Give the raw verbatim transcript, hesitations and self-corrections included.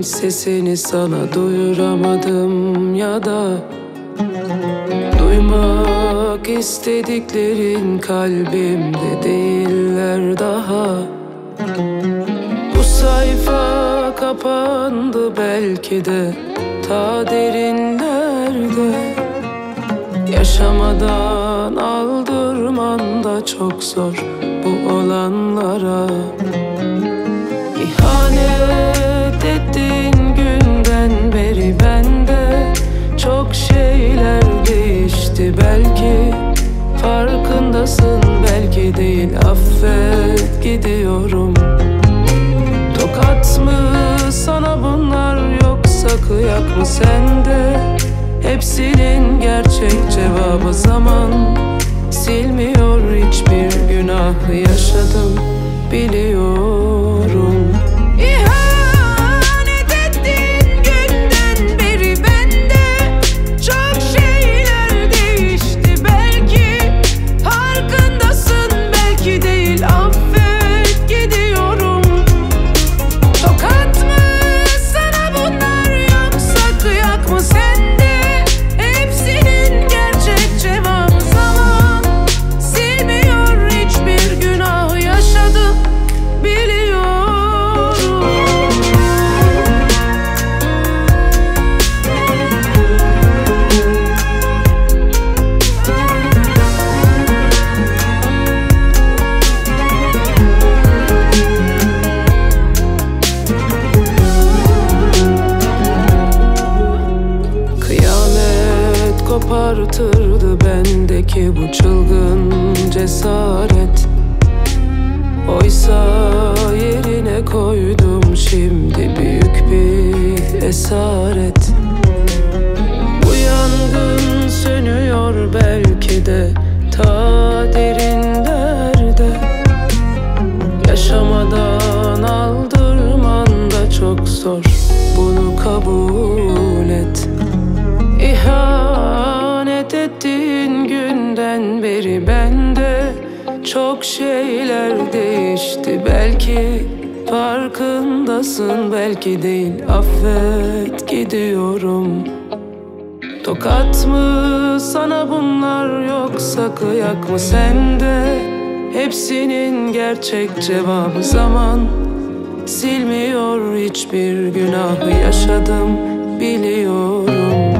Kalbimin sesini sana duyuramadım ya da duymak istediklerin kalbimde değiller daha. Bu sayfa kapandı belki de ta derinlerde. Yaşamadan aldırman da çok zor bu olanlara. İhanet ettiğin günden beri bende çok şeyler değişti belki. Farkındasın belki değil, affet gidiyorum. Tokat mı sana bunlar yoksa kıyak mı sende? Hepsinin gerçek cevabı zaman. Silmiyor hiçbir günah yaşadım biliyorum. İhanet ettiğin günden beri bende çok şeyler değişti belki. Farkındasın belki değil, affet gidiyorum. Tokat mı sana bunlar yoksa kıyak mı sende? Hepsinin gerçek cevabı zaman. Silmiyor hiçbir günah yaşadım biliyorum. Kıyamet kopartırdı bendeki bu çılgın cesaret. Oysa yerine koydum şimdi büyük bir esaret. Bu yangın sönüyor belki de ta derinlerde. Yaşamadan aldırman da çok zor, bunu kabul et. İhanet ettiğin günden beri bende çok şeyler değişti belki. Farkındasın belki değil, affet gidiyorum. Tokat mı sana bunlar yoksa kıyak mı sende? Hepsinin gerçek cevabı zaman. Silmiyor hiçbir günah yaşadım biliyorum.